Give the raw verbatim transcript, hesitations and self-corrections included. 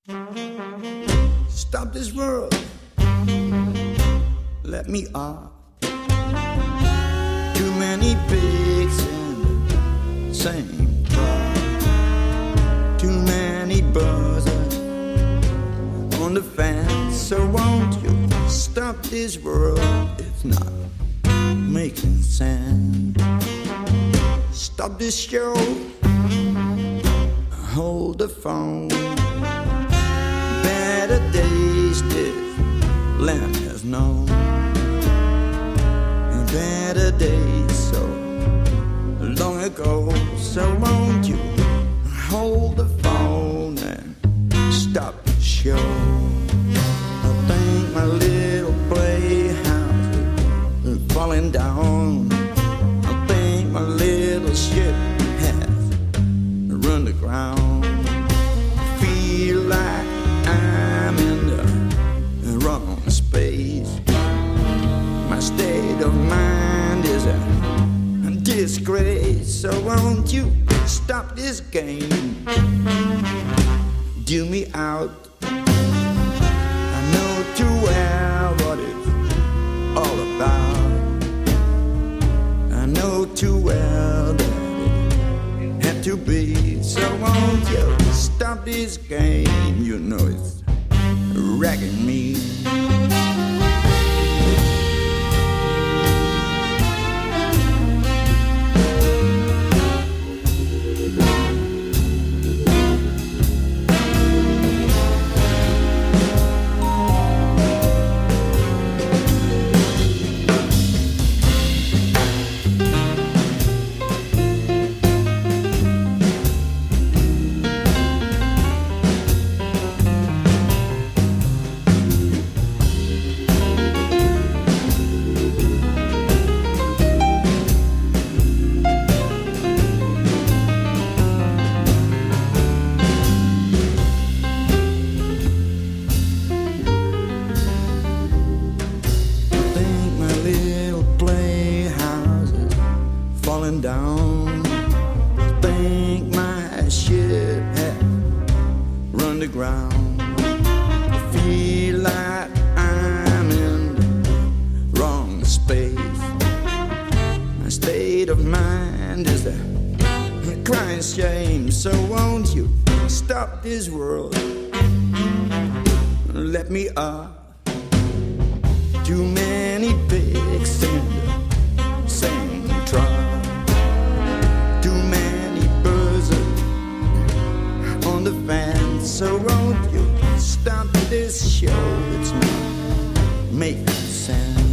Stop this world. Let me off. Too many pigs in the same crowd. Too many buzzers on the fence. So won't you stop this world? It's not making sense. Stop this show. Hold the phone. Better days this land has known. Better days so long ago. So won't you hold the phone and stop the show? I think my little playhouse is falling down. I think my little ship has run the ground. I feel like I'm in the wrong space. My state of mind is a disgrace. So won't you stop this game? Do me out. I know too well what it's all about. I know too well that it had to be. So won't you stop this game? You know it's wrecking me. Down. I think my ship has run the ground. I feel like I'm in the wrong space. My state of mind is a crying shame. So won't you stop this world? Let me up. Too many pigs in the same trough. The fence. So won't you stop this show? It's not making sense.